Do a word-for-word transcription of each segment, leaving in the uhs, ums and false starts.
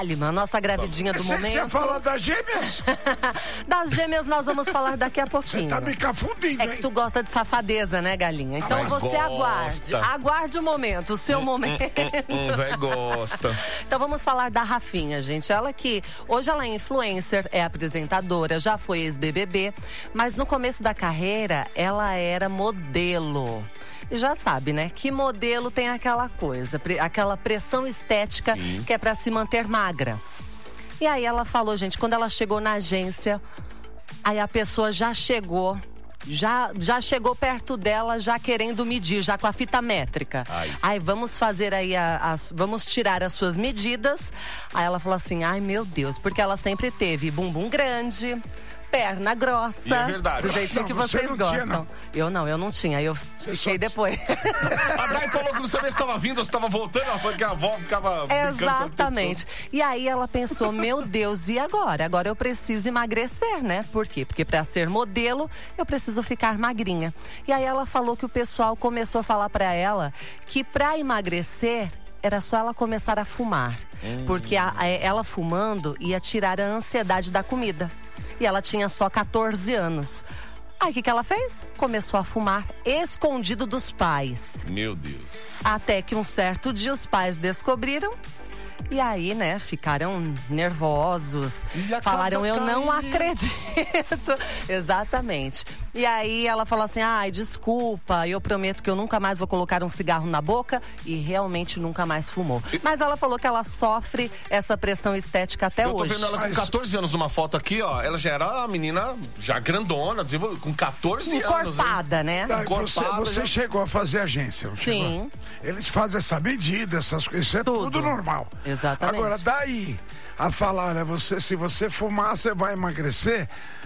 Lima, nossa gravidinha do Você, momento. Você fala das gêmeas? Das gêmeas nós vamos falar daqui a pouquinho. Você tá me confundindo, É que tu gosta de safadeza, né, galinha? Então Ah, você gosta. aguarde. Aguarde o momento, o seu hum, momento. Hum, hum, véi gosta. Então vamos falar da Rafinha, gente. Ela que hoje ela é influencer, é apresentadora, já foi ex-B B B, mas no começo da carreira ela era modelo. E já sabe, né? Que modelo tem aquela coisa, pre- aquela pressão estética Sim. que é pra se manter magra. E aí ela falou, gente, quando ela chegou na agência, aí a pessoa já chegou, já, já chegou perto dela, já querendo medir, já com a fita métrica. Ai. Aí vamos fazer aí, a, as, vamos tirar as suas medidas. Aí ela falou assim, ai meu Deus, porque ela sempre teve bumbum grande, perna grossa. E é verdade. Do jeitinho Não, que você vocês não gostam. tinha, não. Eu não, eu não tinha. Eu Você fiquei só- depois. A Dai falou que não sabia se estava vindo ou se estava voltando, porque a avó ficava brincando com ela o tempo Exatamente. E aí ela pensou, meu Deus, e agora? Agora eu preciso emagrecer, né? Por quê? Porque para ser modelo, eu preciso ficar magrinha. E aí ela falou que o pessoal começou a falar para ela que para emagrecer era só ela começar a fumar. Hum. Porque a- a- ela fumando ia tirar a ansiedade da comida. E ela tinha só catorze anos. Aí o que, que ela fez? Começou a fumar escondido dos pais. todo. Meu Deus. Até que um certo dia os pais descobriram. E aí, né, ficaram nervosos. E a Falaram, casa eu não caiu. acredito. Exatamente. E aí ela falou assim, ai, desculpa, eu prometo que eu nunca mais vou colocar um cigarro na boca. E realmente nunca mais fumou. Mas ela falou que ela sofre essa pressão estética até Eu tô hoje. vendo ela com Mas- catorze anos numa foto aqui, ó. Ela já era uma menina já grandona, desenvol- com catorze anos. hein? Encorpada, né? Daí você, Encorpada, você já- chegou a fazer agência, não chegou? Sim. Eles fazem essa medida, essas coisas, isso é tudo, Tudo. normal. Exatamente. Agora, daí a falar, é você, se você fumar, você vai emagrecer,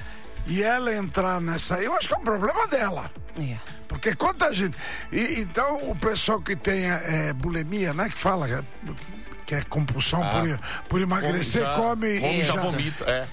e ela entrar nessa aí, eu acho que é um problema dela. É. Porque quanta gente. E, então, o pessoal que tem é, bulimia, né? Que fala que é, que é compulsão Ah. por, por emagrecer, já- come, come e já já- vomita, é.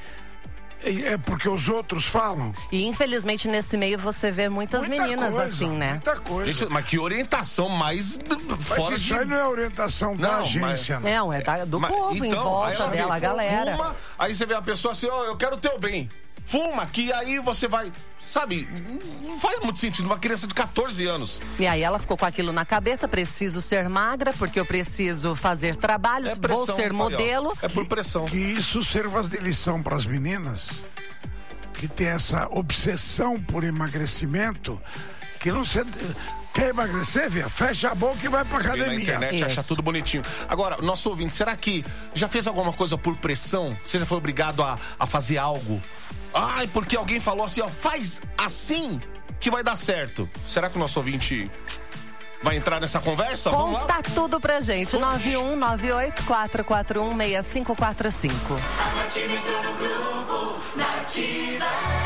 e É porque os outros falam. E infelizmente nesse meio você vê muitas Muita meninas coisa, assim, né? Muita coisa. Gente, mas que orientação mais Mas fora isso de... aí não é orientação da Não, agência, não. Não, é da- do Mas, povo em então, aí volta ela dela, vem, a galera. Fuma, aí você vê a pessoa assim, ó, eu quero o teu bem. Fuma, que aí você vai... Sabe, não faz muito sentido. Uma criança de catorze anos. E aí ela ficou com aquilo na cabeça, preciso ser magra, porque eu preciso fazer trabalhos, É pressão, vou ser aí, ó. modelo. É por pressão. Que isso sirva de lição para as meninas que tem essa obsessão por emagrecimento, que não se... Quer emagrecer, via? Fecha a boca e vai pra Vem na academia. internet, Isso. acha tudo bonitinho. Agora, nosso ouvinte, será que já fez alguma coisa por pressão? Você já foi obrigado a, a fazer algo? Ai, porque alguém falou assim, ó, faz assim que vai dar certo. Será que o nosso ouvinte vai entrar nessa conversa? Vamos lá? Conta tudo pra gente. nove um nove oito quatro quatro um seis cinco quatro cinco. A Nativa entrou no grupo, Nativa.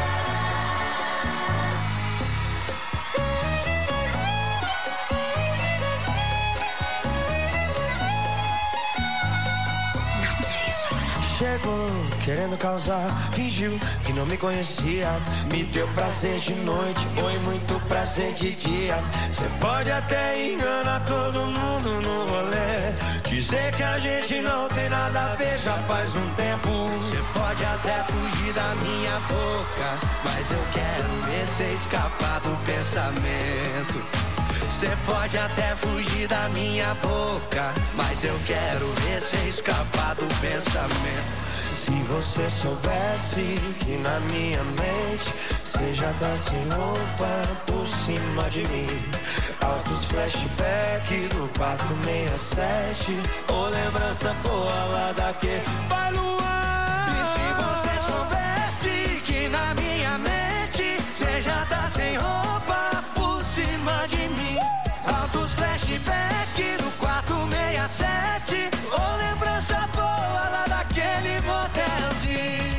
Chegou querendo causar, fingiu que não me conhecia. Me deu prazer de noite, oi, muito prazer de dia. Cê pode até enganar todo mundo no rolê, dizer que a gente não tem nada a ver já faz um tempo. Cê pode até fugir da minha boca, mas eu quero ver cê escapar do pensamento. Cê pode até fugir da minha boca, mas eu quero ver cê escapar do pensamento. Se você soubesse que na minha mente cê já tá sem roupa por cima de mim. Altos flashback do quatro seis sete, ou lembrança boa lá daquele Vai Luan! E se você soubesse que na minha mente cê já tá sem roupa por cima de mim. Altos flashback do quatro seis sete, ou lembrança boa lá daquele motelzinho.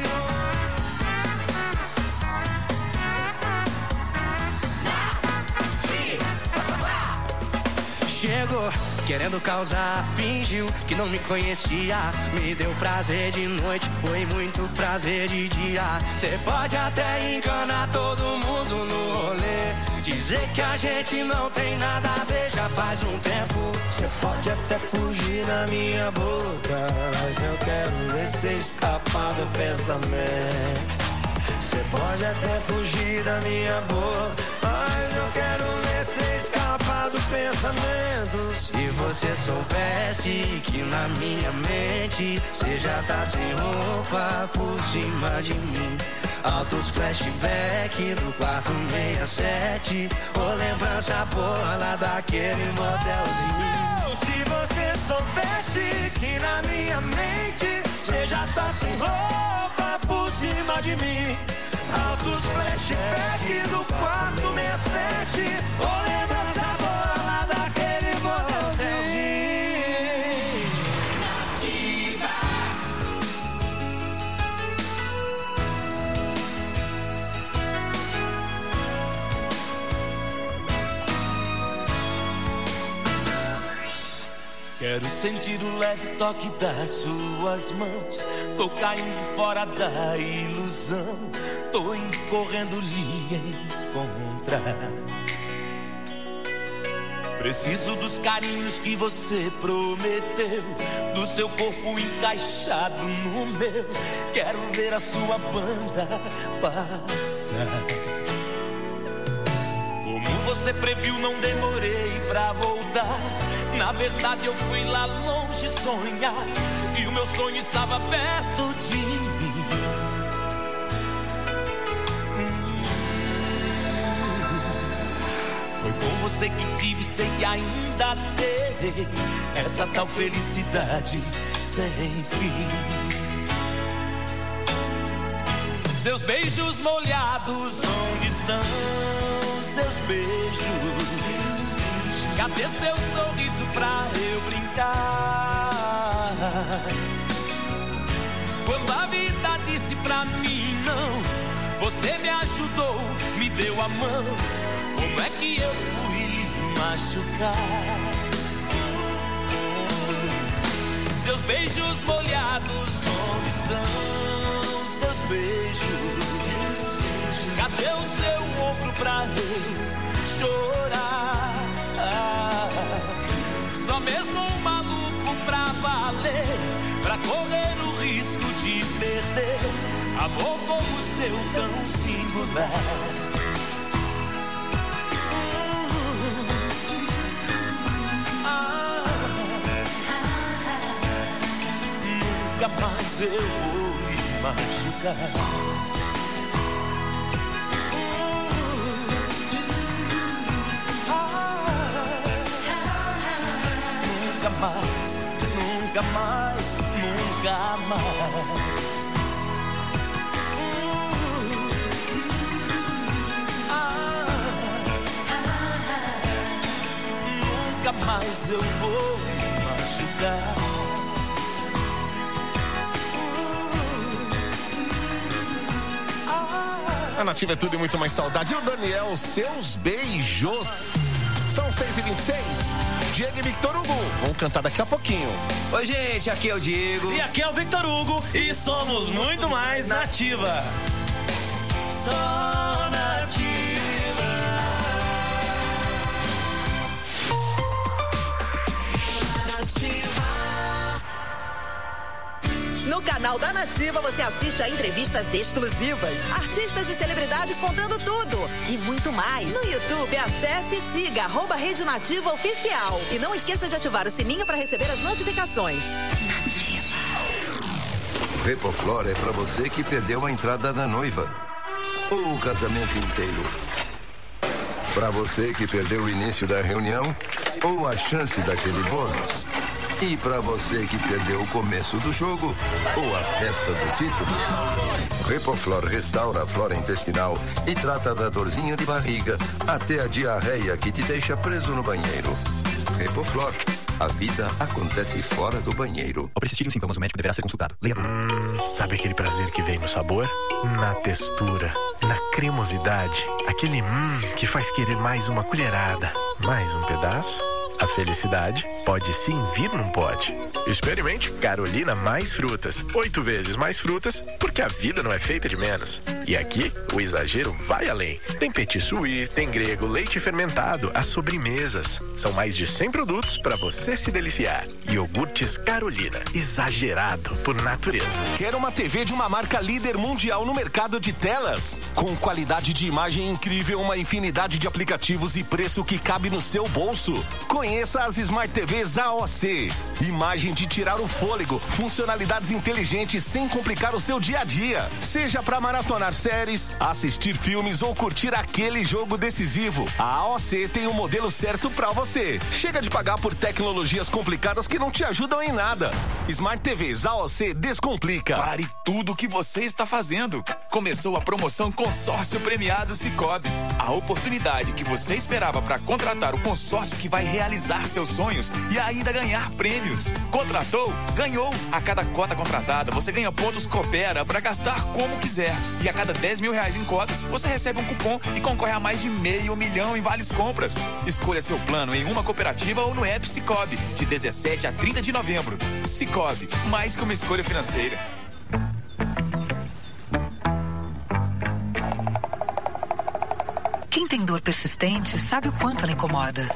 Chegou querendo causar, fingiu que não me conhecia. Me deu prazer de noite, foi muito prazer de dia. Cê pode até enganar todo mundo no rolê, dizer que a gente não tem nada a ver já faz um tempo. Cê pode até fugir na minha boca, mas eu quero ver cê escapar do pensamento. Cê pode até fugir da minha boca, mas eu quero ver cê escapar do pensamento. Se você soubesse que na minha mente cê já tá sem roupa por cima de mim. Altos flashback do quarto sessenta e sete, ou lembrança boa lá daquele motelzinho. Se você soubesse que na minha mente cê já tá sem roupa por cima de mim. Altos flashback do quarto sessenta e sete, ou lembrança boa lá daquele motelzinho. Quero sentir o leve toque das suas mãos. Tô caindo fora da ilusão, tô indo correndo lhe encontrar. Preciso dos carinhos que você prometeu, do seu corpo encaixado no meu. Quero ver a sua banda passar. Como você previu, não demorei pra voltar. Na verdade eu fui lá longe sonhar, e o meu sonho estava perto de mim. hum. Foi com você que tive, sei que ainda terei essa tal felicidade sem fim. Seus beijos molhados, onde estão seus beijos? Cadê seu sorriso pra eu brincar? Quando a vida disse pra mim não, você me ajudou, me deu a mão. Como é que eu fui lhe machucar? Seus beijos molhados, onde estão seus beijos? Cadê o seu ombro pra eu chorar? Só mesmo um maluco pra valer, pra correr o risco de perder amor como seu tão singular. Ah, nunca mais eu vou me machucar. Nunca mais, nunca mais, nunca mais. Uh, ah, nunca mais eu vou me machucar. Uh, ah. A Nativa é tudo e muito mais saudade. E o Daniel, seus beijos. São seis e vinte e seis. Diego e Victor Hugo vamos cantar daqui a pouquinho. Oi, gente, aqui é o Diego. E aqui é o Victor Hugo. E somos muito mais Nativa. Só Nativa. No canal da Nativa você assiste a entrevistas exclusivas, artistas e celebridades contando tudo e muito mais. No YouTube, acesse e siga arroba Rede Nativa Oficial. E não esqueça de ativar o sininho para receber as notificações. Nativa. Repoflor é para você que perdeu a entrada da noiva ou o casamento inteiro. Para você que perdeu o início da reunião ou a chance daquele bônus. E para você que perdeu o começo do jogo ou a festa do título, Repoflor restaura a flora intestinal e trata da dorzinha de barriga até a diarreia que te deixa preso no banheiro. Repoflor, a vida acontece fora do banheiro. Ao persistirem os sintomas, o médico deverá ser consultado. Leia a bula. Hum, sabe aquele prazer que vem no sabor? Na textura, na cremosidade, aquele hum que faz querer mais uma colherada, mais um pedaço A felicidade pode sim vir num pote. Experimente Carolina mais frutas. Oito vezes mais frutas, porque a vida não é feita de menos. E aqui, o exagero vai além. Tem petit suí, tem grego, leite fermentado, as sobremesas. São mais de cem produtos para você se deliciar. Iogurtes Carolina, exagerado por natureza. Quer uma T V de uma marca líder mundial no mercado de telas? Com qualidade de imagem incrível, uma infinidade de aplicativos e preço que cabe no seu bolso? Conheça as Smart T Vs A O C. Imagem de tirar o fôlego, funcionalidades inteligentes sem complicar o seu dia a dia. Seja para maratonar séries, assistir filmes ou curtir aquele jogo decisivo, a A O C tem o modelo certo para você. Chega de pagar por tecnologias complicadas que não te ajudam em nada. Smart T Vs A O C descomplica. Pare tudo o que você está fazendo. Começou a promoção Consórcio Premiado Sicoob. A oportunidade que você esperava para contratar o consórcio que vai realizar seus sonhos e ainda ganhar prêmios. Contratou? Ganhou! A cada cota contratada, você ganha pontos Coopera para gastar como quiser. E a cada dez mil reais em cotas, você recebe um cupom e concorre a mais de meio milhão em vales compras. Escolha seu plano em uma cooperativa ou no app Sicoob, de dezessete a trinta de novembro. Sicoob, mais que uma escolha financeira. Quem tem dor persistente sabe o quanto ela incomoda.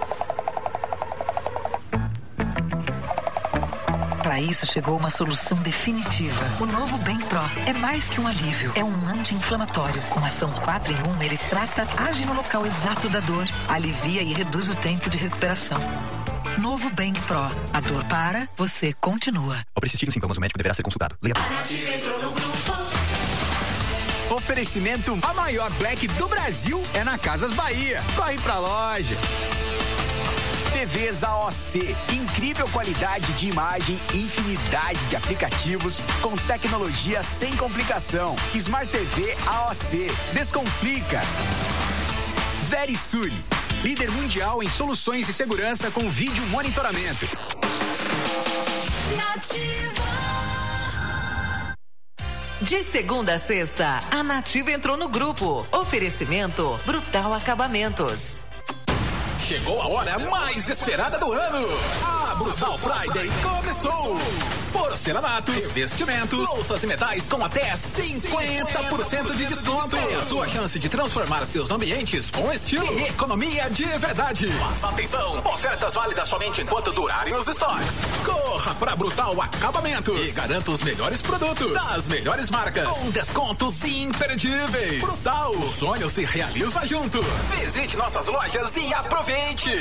Para isso chegou uma solução definitiva. O novo Bem Pro é mais que um alívio. É um anti-inflamatório. Com ação quatro em um, ele trata, age no local exato da dor, alivia e reduz o tempo de recuperação. Novo Bem Pro. A dor para, você continua. Ao persistir os sintomas, o médico deverá ser consultado. Leia. Oferecimento: a maior Black do Brasil é na Casas Bahia. Corre pra loja. T Vs A O C, incrível qualidade de imagem, infinidade de aplicativos com tecnologia sem complicação. Smart T V A O C, descomplica. Verisure, líder mundial em soluções de segurança com vídeo monitoramento. De segunda a sexta, a Nativa entrou no grupo. Oferecimento Brutal Acabamentos. Chegou a hora mais esperada do ano. A Brutal Friday começou. Porcelanatos, revestimentos, louças e metais com até cinquenta por cento de desconto. É a sua chance de transformar seus ambientes com estilo e economia de verdade. Mas atenção, ofertas válidas somente enquanto durarem os estoques. Corra para Brutal Acabamentos e garanta os melhores produtos das melhores marcas com descontos imperdíveis. Brutal, o sonho se realiza junto. Visite nossas lojas e aproveite.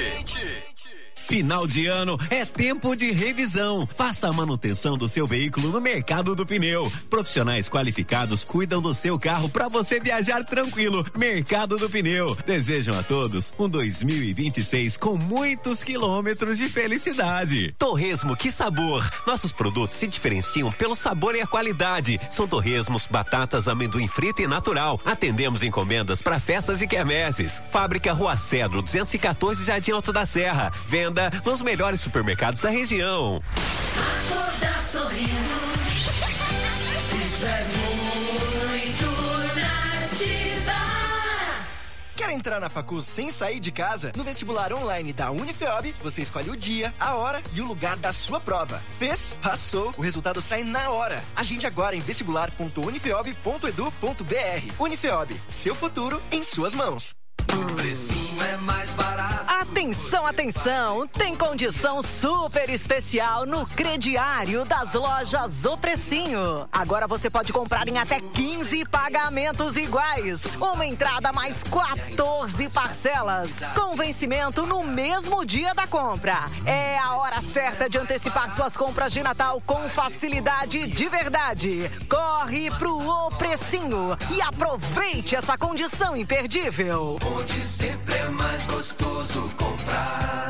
Final de ano é tempo de revisão. Faça a manutenção do seu veículo no Mercado do Pneu. Profissionais qualificados cuidam do seu carro para você viajar tranquilo. Mercado do Pneu. Desejam a todos um dois mil e vinte e seis com muitos quilômetros de felicidade. Torresmo, que sabor! Nossos produtos se diferenciam pelo sabor e a qualidade. São torresmos, batatas, amendoim frito e natural. Atendemos encomendas para festas e quermesses. Fábrica Rua Cedro, duzentos e quatorze, Jardim Alto da Serra. Venda nos melhores supermercados da região. Acordar sorrindo, isso é muito Nativa. Quer entrar na facul sem sair de casa? No vestibular online da Unifeob, você escolhe o dia, a hora e o lugar da sua prova. Fez? Passou. O resultado sai na hora. Agende agora em vestibular ponto unifeob ponto edu ponto br. Unifeob, seu futuro em suas mãos. O precinho é mais barato. Atenção, atenção! Tem condição super especial no crediário das lojas O Precinho. Agora você pode comprar em até quinze pagamentos iguais. Uma entrada mais quatorze parcelas. Com vencimento no mesmo dia da compra. É a hora certa de antecipar suas compras de Natal com facilidade de verdade. Corre pro O Precinho e aproveite essa condição imperdível. Onde sempre é mais gostoso comprar.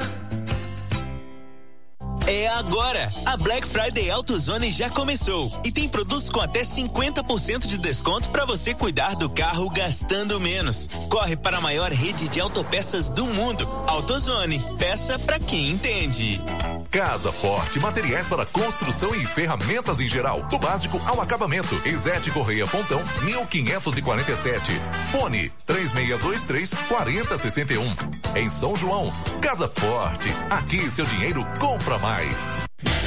É agora! A Black Friday AutoZone já começou e tem produtos com até cinquenta por cento de desconto para você cuidar do carro gastando menos. Corre para a maior rede de autopeças do mundo. AutoZone, peça para quem entende. Casa Forte, materiais para construção e ferramentas em geral, do básico ao acabamento. Izete Correia Pontão, mil quinhentos e quarenta e sete. Fone três seis dois três, quatro zero seis um. Em São João, Casa Forte. Aqui seu dinheiro compra mais.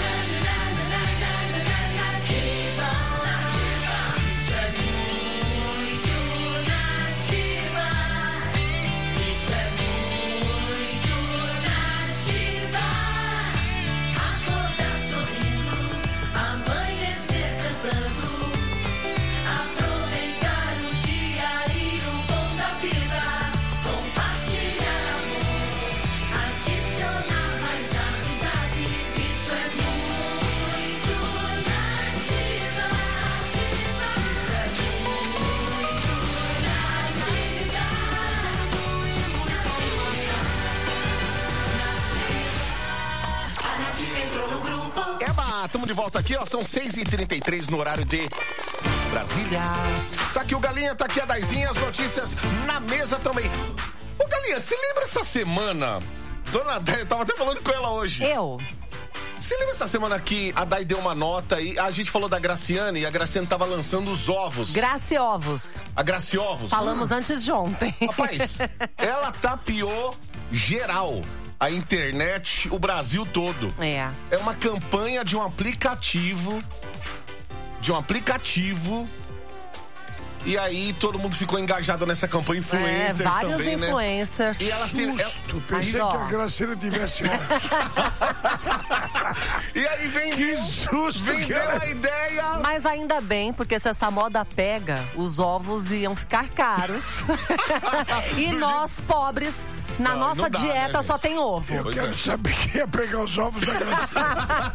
Estamos de volta aqui, ó. São seis e trinta e três no horário de Brasília. Tá aqui o Galinha, tá aqui a Daizinha, as notícias na mesa também. Ô, Galinha, você lembra essa semana? Dona Dai, eu tava até falando com ela hoje. Eu? Você lembra essa semana que a Dai deu uma nota e a gente falou da Graciane e a Graciane tava lançando os ovos? Graciovos. A Graciovos? Falamos antes de ontem. Rapaz, ela tapeou geral. A internet, o Brasil todo. É. É uma campanha de um aplicativo. De um aplicativo. E aí todo mundo ficou engajado nessa campanha. Influencers é, vários também, influencers. né? E ela se. Susto, pensei Mas, que ó, a Graciela tivesse E aí vem. Que susto! Vendeu cara. a ideia. Mas ainda bem, porque se essa moda pega, os ovos iam ficar caros. E nós, pobres, na Não, nossa não dá, dieta né, só gente? tem ovo. Eu Pois quero é. saber quem ia pegar os ovos da Graciela.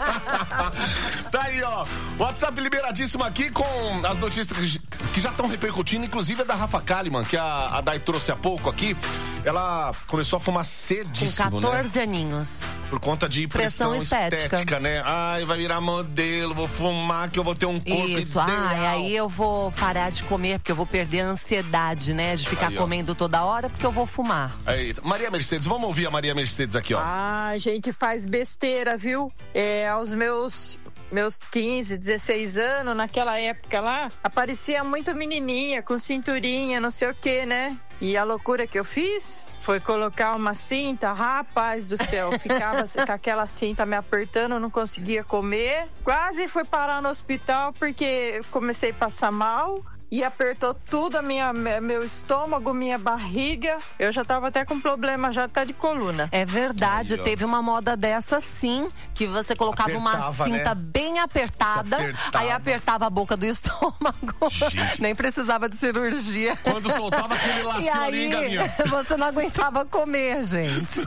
Tá aí, ó. WhatsApp liberadíssimo aqui com as notícias que, que já estão repercutindo, inclusive a da Rafa Kalimann, que a, a Dai trouxe há pouco aqui. Ela começou a fumar Com cedíssimo, catorze né? aninhos. Por conta de pressão, Pressão estética. estética, né? Ai, vai virar modelo, vou fumar que eu vou ter um corpo Isso, ideal. ah, e aí eu vou parar de comer, porque eu vou perder a ansiedade, né? De ficar Aí, ó. comendo toda hora, porque eu vou fumar. Aí, Maria Mercedes, vamos ouvir a Maria Mercedes aqui, ó. Ah, a gente faz besteira, viu? É, aos meus meus quinze, dezesseis anos, naquela época lá, aparecia muito menininha, com cinturinha, não sei o que, né? E a loucura que eu fiz foi colocar uma cinta, rapaz do céu, ficava com aquela cinta me apertando, não conseguia comer. Quase fui parar no hospital porque comecei a passar mal. E apertou tudo, a minha, meu estômago, minha barriga. Eu já tava até com problema já até de coluna. É verdade, Aí, ó. teve uma moda dessa sim, que você colocava Apertava, uma cinta né? bem apertada, Se apertava. aí apertava a boca do estômago. Gente. Nem precisava de cirurgia. Quando soltava aquele E lacinho ali, aí, Galinha. você não aguentava comer, gente.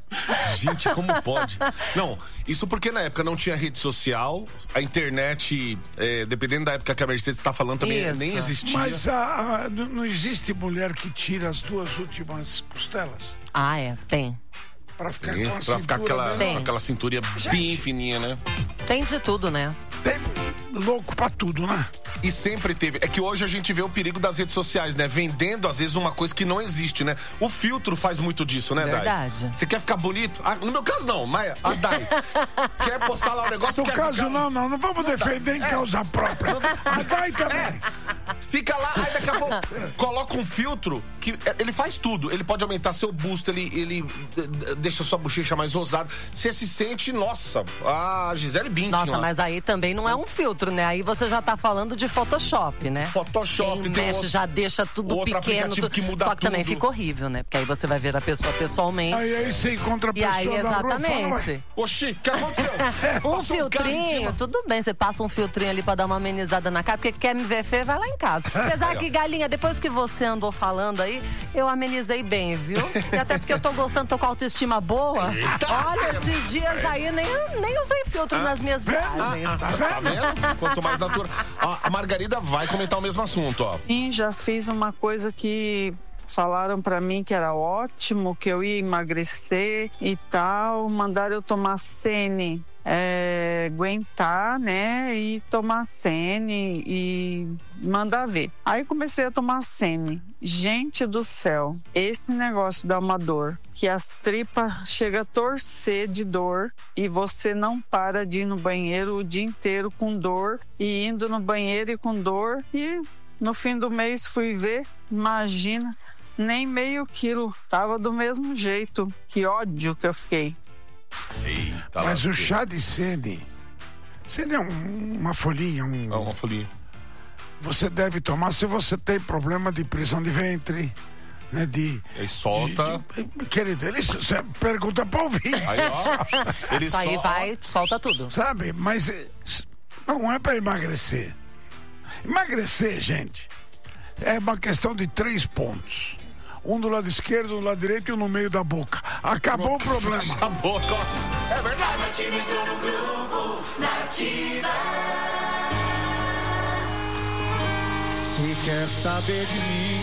Gente, como pode? Não, isso porque na época não tinha rede social, a internet, é, dependendo da época que a Mercedes tá falando, também Isso. nem existia. Mas a- a- não não existe mulher que tira as duas últimas costelas? Ah, é, tem. Pra ficar Sim, com a pra ficar cintura aquela, menor. aquela cintura bem fininha, né? Tem de tudo, né? Tem louco pra tudo, né? E sempre teve. É que hoje a gente vê o perigo das redes sociais, né? Vendendo, às vezes, uma coisa que não existe, né? O filtro faz muito disso, né, Dai? Verdade. Você quer ficar bonito? Ah, no meu caso, não, mas a Dai quer postar lá o negócio... No quer caso, ficar... não, não, não vamos defender em causa própria. A Dai também. Fica lá, aí daqui a pouco coloca um filtro que ele faz tudo. Ele pode aumentar seu busto, ele, ele d- d- deixa sua bochecha mais rosada. Você se sente, nossa, a Gisele Bündchen Nossa, lá. mas aí também não é um filtro, né? Aí você já tá falando de Photoshop, né? Photoshop, Quem tem mexe outro- já deixa tudo outro pequeno. aplicativo tu- que muda Só que também tudo. fica horrível, né? Porque aí você vai ver a pessoa pessoalmente. Aí, aí você encontra a E pessoa aí, na rua e fala, exatamente. "Ué, Oxi, o que aconteceu? Um Passou um carro em filtrinho, cima. tudo bem, você passa um filtrinho ali pra dar uma amenizada na cara, porque quer me ver feio, vai lá em casa. Apesar que, Galinha, depois que você andou falando aí, eu amenizei bem, viu? E até porque eu tô gostando, tô com a autoestima boa. Olha, esses dias aí nem, nem usei filtro nas minhas viagens. Ah, tá vendo? Quanto mais natural. Ó, a Margarida vai comentar o mesmo assunto, ó. Sim, já fiz uma coisa que falaram pra mim que era ótimo, que eu ia emagrecer e tal. Mandaram eu tomar Sene. é, aguentar, né? E tomar Sene e mandar ver. Aí comecei a tomar Sene. Gente do céu, esse negócio dá uma dor, que as tripas chegam a torcer de dor e você não para de ir no banheiro o dia inteiro com dor e indo no banheiro e com dor. E no fim do mês fui ver, imagina, nem meio quilo, tava do mesmo jeito. Que ódio que eu fiquei. Eita, mas o chá de Sene, Sene é um, uma folhinha, um... É uma folhinha. Você deve tomar se você tem problema de prisão de ventre, né? De. Ele solta. De, de, querido, ele você pergunta para ouvir. Aí, ó, ele Isso aí só... vai, solta tudo. Sabe, mas não é para emagrecer. Emagrecer, gente, é uma questão de três pontos. Um do lado esquerdo, um do lado direito e um no meio da boca. Acabou o problema. A boca. É verdade. Nativa entrou no grupo Nativa. Se quer saber de mim,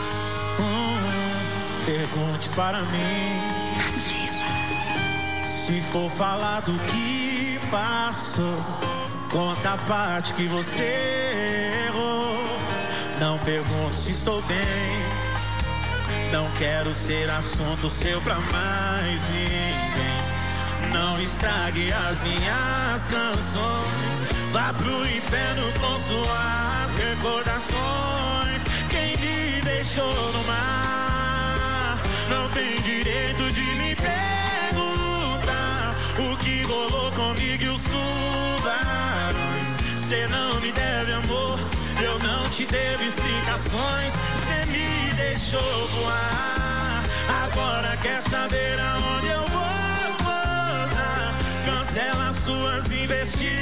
hum, pergunte para mim. Se for falar do que passou, conta a parte que você errou. Não pergunte se estou bem, não quero ser assunto seu pra mais ninguém. Não estrague as minhas canções, vá pro inferno com suas recordações. Quem me deixou no mar não tem direito de me perguntar o que rolou comigo e os tubarões. Cê não me deve amor, eu não te devo explicações. Cê me deixou voar, agora quer saber aonde eu vou pousar. Cancela suas investigações.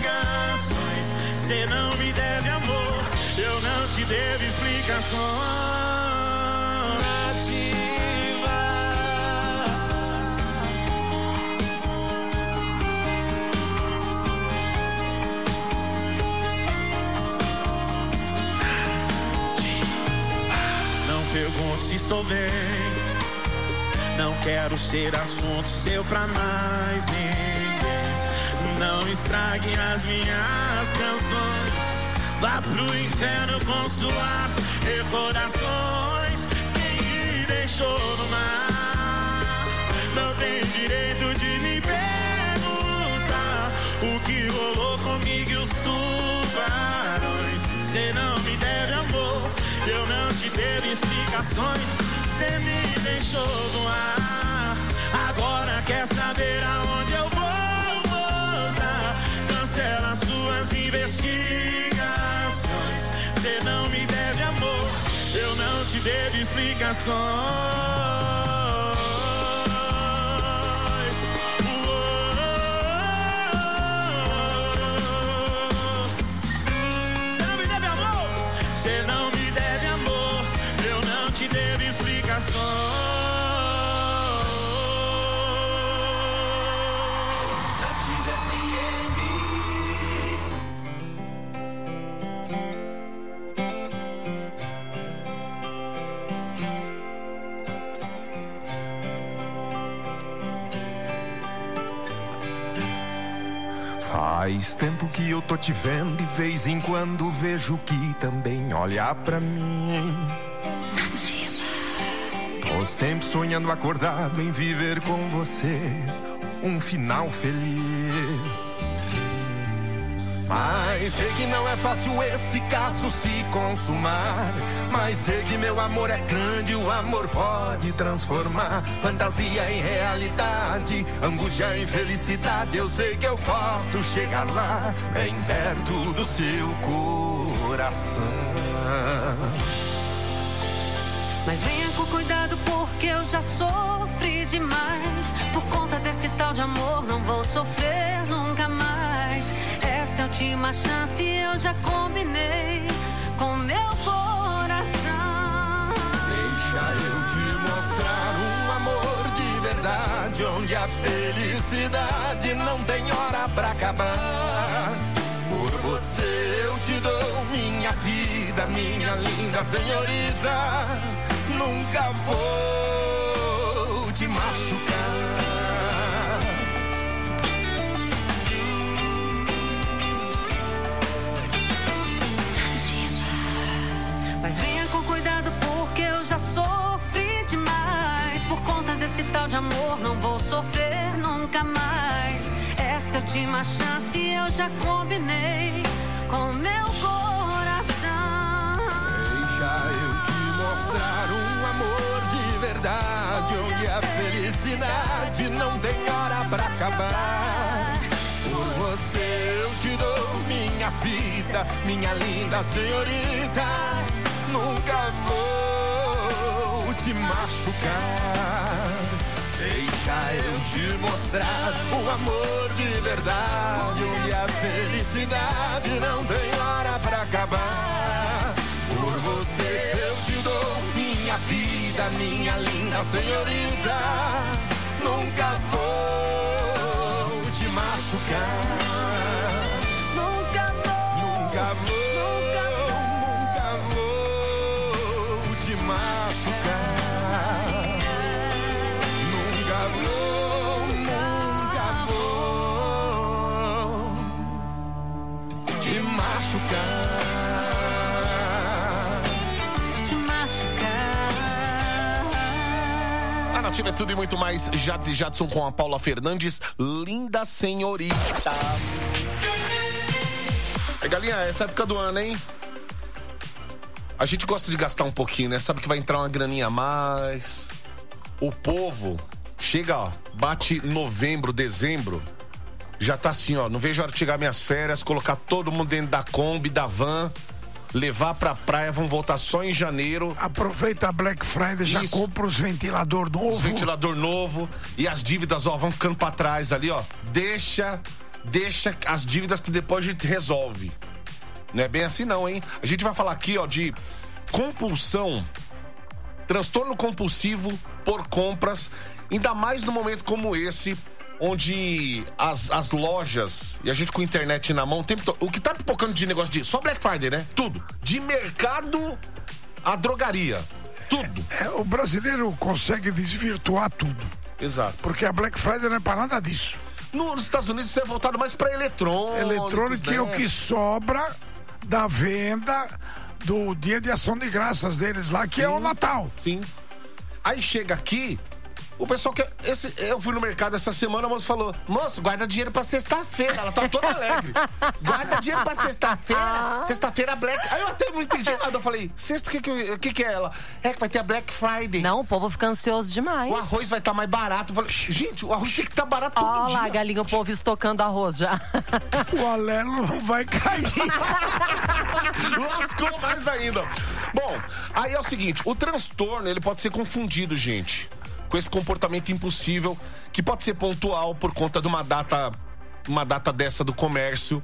Cê não me deve amor, eu não te devo explicações. Pergunto se estou bem, não quero ser assunto seu pra mais ninguém. Não estrague as minhas canções, vá pro inferno com suas recordações. Quem me deixou no mar não tem direito de me perguntar o que rolou comigo e os tubarões. Cê não me deve amor, eu não te devo explicações. Cê me deixou no ar, agora quer saber aonde eu vou pousar. Cancela suas investigações. Cê não me deve amor, eu não te devo explicações. Cê não me deve amor, eu não te devo explicações. Nativa F M. Faz tempo que eu tô te vendo, de vez em quando vejo que também olha pra mim. Tô sempre sonhando acordado em viver com você um final feliz. Mas sei que não é fácil esse caso se consumar. Mas sei que meu amor é grande, o amor pode transformar fantasia em realidade, angústia em felicidade. Eu sei que eu posso chegar lá, bem perto do seu coração. Mas venha com cuidado porque eu já sofri demais. Por conta desse tal de amor não vou sofrer nunca mais. Esta é a última chance, eu já combinei com meu coração. Deixa eu te mostrar um amor de verdade, onde a felicidade não tem hora pra acabar. Por você eu te dou minha vida, minha linda senhorita. Nunca vou te machucar. amor, não vou sofrer nunca mais. Esta é a última chance, eu já combinei com meu coração. Deixa eu te mostrar um amor de verdade, onde a felicidade não tem hora pra acabar. Por você eu te dou minha vida, minha linda senhorita. Nunca vou te machucar. Deixa eu te mostrar um amor de verdade, onde a felicidade não tem hora pra acabar. Por você eu te dou minha vida, minha linda senhorita. Nunca vou te machucar. Nunca vou, nunca vou, nunca vou te machucar. Nunca vou, nunca vou te machucar. A Nativa é tudo e muito mais. Jades e Jadson com a Paula Fernandes. Linda senhorita. É, galinha, essa época do ano, hein? A gente gosta de gastar um pouquinho, né? Sabe que vai entrar uma graninha a mais. O povo chega, ó, bate novembro, dezembro. Já tá assim, ó. Não vejo a hora de chegar minhas férias, colocar todo mundo dentro da Kombi, da van, levar pra praia, vão voltar só em janeiro. Aproveita a Black Friday, já Isso. compra os ventilador novo. Os ventilador novo. E as dívidas, ó, vão ficando pra trás ali, ó. Deixa, deixa as dívidas que depois a gente resolve. Não é bem assim não, hein? A gente vai falar aqui, ó, de compulsão, transtorno compulsivo por compras, ainda mais num momento como esse, onde as, as lojas, e a gente com a internet na mão, o, tempo to... o que tá pipocando de negócio de só Black Friday, né? Tudo. De mercado a drogaria. Tudo. É, o brasileiro consegue desvirtuar tudo. Exato. Porque a Black Friday não é pra nada disso. Nos Estados Unidos isso é voltado mais pra eletrônicos. Eletrônico, né? é o que sobra da venda do dia de ação de graças deles lá, que Sim. é o Natal. Sim. Aí chega aqui, o pessoal que. Esse, eu fui no mercado essa semana, a moça falou: moço, guarda dinheiro pra sexta-feira. Ela tá toda alegre. Guarda dinheiro pra sexta-feira. Sexta-feira Black. Aí eu até não entendi nada. Eu falei: sexta, o que, que, que, que é ela? É que vai ter a Black Friday. Não, o povo fica ansioso demais. O arroz vai estar tá mais barato. Eu falei: gente, o arroz tem que estar tá barato todo Olha dia. lá, galinha, o povo estocando arroz já. O alelo não vai cair. Lascou mais ainda. Bom, aí é o seguinte: o transtorno, ele pode ser confundido, gente, com esse comportamento impossível, que pode ser pontual por conta de uma data, uma data dessa do comércio.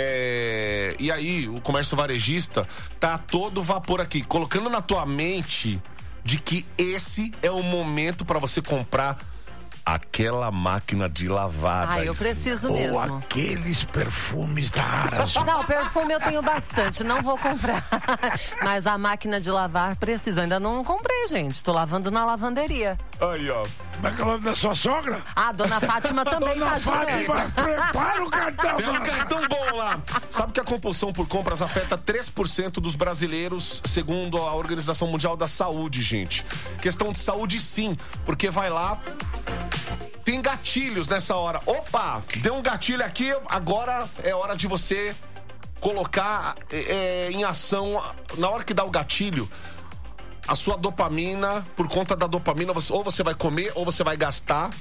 É... E aí, o comércio varejista tá a todo vapor aqui, colocando na tua mente de que esse é o momento para você comprar aquela máquina de lavar. Ah, eu preciso mesmo. Ou aqueles perfumes da Arazo. Não, perfume eu tenho bastante, não vou comprar. Mas a máquina de lavar preciso. Ainda não comprei, gente. Tô lavando na lavanderia. Aí, ó. Mas que é o nome da sua sogra? Ah, dona Fátima também Dona tá ajudando. Fátima, prepara o cartão. Tem um cartão bom lá. Sabe que a compulsão por compras afeta três por cento dos brasileiros, segundo a Organização Mundial da Saúde, gente. Questão de saúde, sim, porque vai lá, tem gatilhos nessa hora. Opa, deu um gatilho aqui, agora é hora de você colocar é, em ação, na hora que dá o gatilho, a sua dopamina. Por conta da dopamina, você, ou você vai comer ou você vai gastar.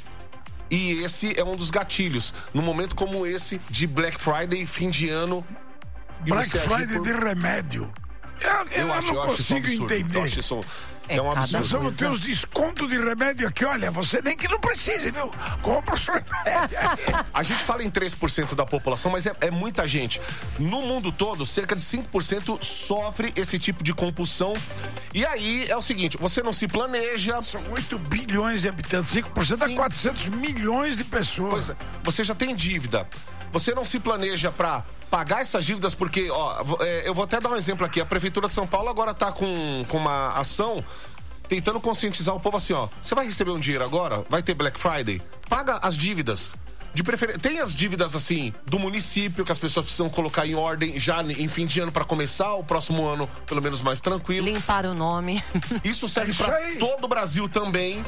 E esse é um dos gatilhos. Num momento como esse de Black Friday, fim de ano. Black Friday por... de remédio. Eu, eu, eu, eu acho, não eu consigo acho entender. Eu acho isso é, é um absurdo. Nós vamos ter os descontos de remédio aqui. Olha, você nem que não precise, viu? Compra os remédios. A gente fala em três por cento da população, mas é, é muita gente. No mundo todo, cerca de cinco por cento sofre esse tipo de compulsão. E aí é o seguinte, você não se planeja. São oito bilhões de habitantes, cinco por cento dá quatrocentos milhões de pessoas. Pois é, você já tem dívida. Você não se planeja pra pagar essas dívidas, porque, ó, eu vou até dar um exemplo aqui. A Prefeitura de São Paulo agora tá com, com uma ação tentando conscientizar o povo assim, ó. Você vai receber um dinheiro agora? Vai ter Black Friday? Paga as dívidas. De preferência, tem as dívidas, assim, do município, que as pessoas precisam colocar em ordem já em fim de ano pra começar, o próximo ano, pelo menos, mais tranquilo. Limpar o nome. Isso serve É isso pra aí. todo o Brasil também.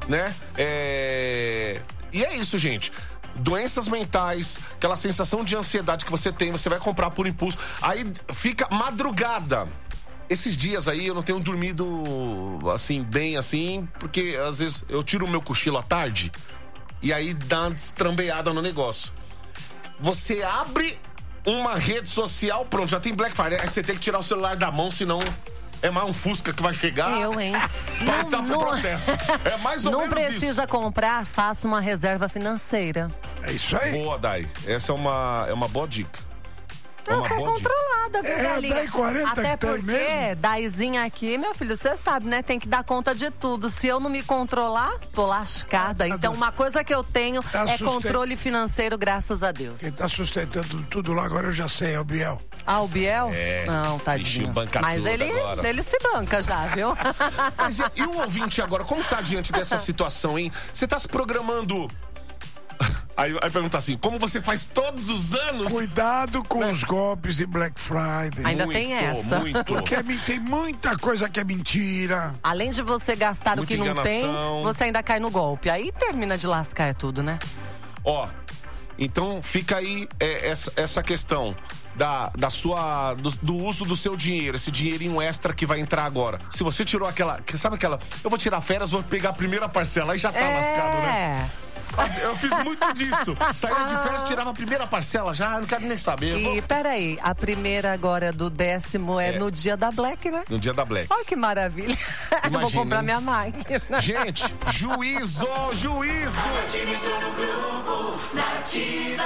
né? É... E é isso, gente. Doenças mentais, aquela sensação de ansiedade que você tem, você vai comprar por impulso, aí fica madrugada. Esses dias aí eu não tenho dormido assim, bem assim, porque às vezes eu tiro o meu cochilo à tarde e aí dá uma destrambeada no negócio. Você abre uma rede social, pronto, já tem Black Friday, aí você tem que tirar o celular da mão, senão é mais um Fusca que vai chegar. Eu, hein? Vai estar pro processo. É mais ou não menos isso. Não precisa comprar, faça uma reserva financeira. É isso aí. Boa, Dai. Essa é uma, é uma boa dica. É Essa é controlada, viu, É, galinha? Dai quarenta Até que tem porque, mesmo? Daizinha aqui, meu filho, você sabe, né? Tem que dar conta de tudo. Se eu não me controlar, tô lascada. Então, uma coisa que eu tenho Tá é susten- controle financeiro, graças a Deus. Quem tá sustentando tudo lá agora eu já sei, é o Biel. Ah, o Biel? É, Não, tadinho. bichinho banca Mas tudo ele, agora. ele se banca já, viu? Mas e, e o ouvinte agora, como tá diante dessa situação, hein? Você tá se programando... Aí, aí pergunta assim, como você faz todos os anos? Cuidado com os golpes de Black Friday. Ainda tem essa. Muito. Porque é men- tem muita coisa que é mentira. Além de você gastar Muita o que não tem, enganação. você ainda cai no golpe. Aí termina de lascar é tudo, né? Ó, então fica aí é, essa, essa questão da, da sua, do, do uso do seu dinheiro, esse dinheirinho extra que vai entrar agora. Se você tirou aquela, sabe aquela, eu vou tirar férias, vou pegar a primeira parcela, aí já tá É. lascado, né? Eu fiz muito disso. Saía de férias, tirava a primeira parcela já, não quero nem saber. E Vou- peraí, a primeira agora do décimo é, É. no dia da Black, né? No dia da Black. Olha que maravilha. Eu vou Imagina, comprar hein? minha máquina. Gente, juízo, juízo. Nativa entrou no grupo, Nativa.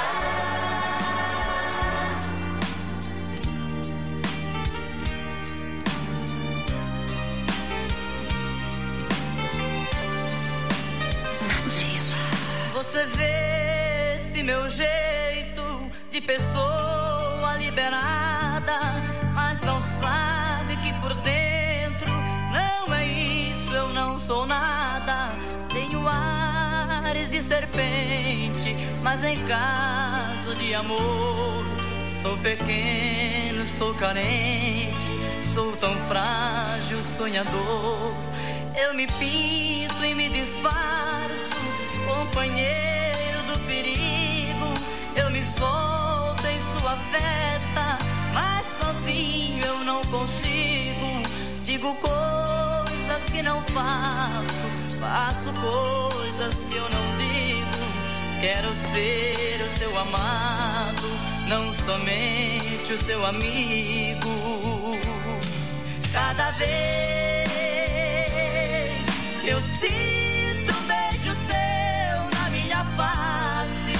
Você vê esse meu jeito de pessoa liberada, mas não sabe que por dentro não é isso, eu não sou nada. Tenho ares de serpente, mas em caso de amor sou pequeno, sou carente, sou tão frágil, sonhador. Eu me pinto e me disfarço, companheiro do perigo. Eu me solto em sua festa, mas sozinho eu não consigo. Digo coisas que não faço, faço coisas que eu não digo. Quero ser o seu amado, não somente o seu amigo. Cada vez que eu sinto um beijo seu na minha face,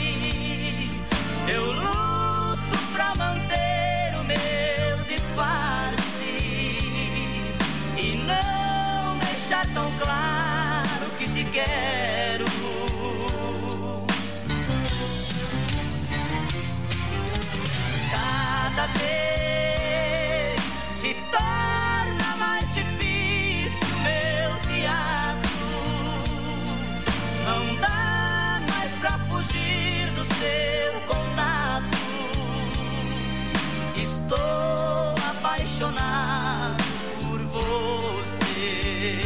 eu luto pra manter o meu disfarce e não deixar tão claro que te quero. Cada vez se torna mais difícil meu teatro. Não dá mais pra fugir do seu contato. Estou apaixonado por você.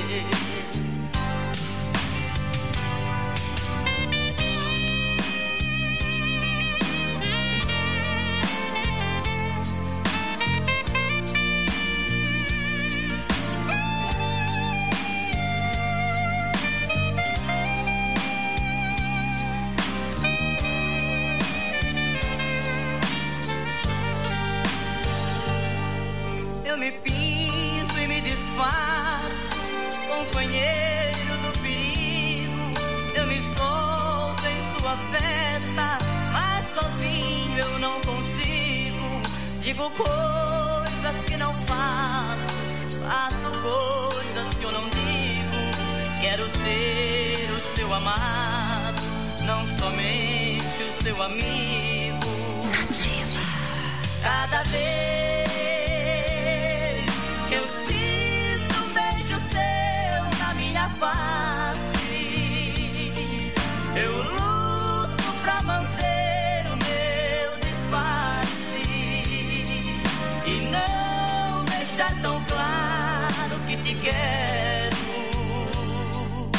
Eu me pinto e me disfarço, companheiro do perigo. Eu me solto em sua festa, mas sozinho eu não consigo. Digo coisas que não faço, faço coisas que eu não digo. Quero ser o seu amado, não somente o seu amigo. Cada vez que eu sinto um beijo seu na minha face, eu luto pra manter o meu disfarce e não deixar tão claro que te quero.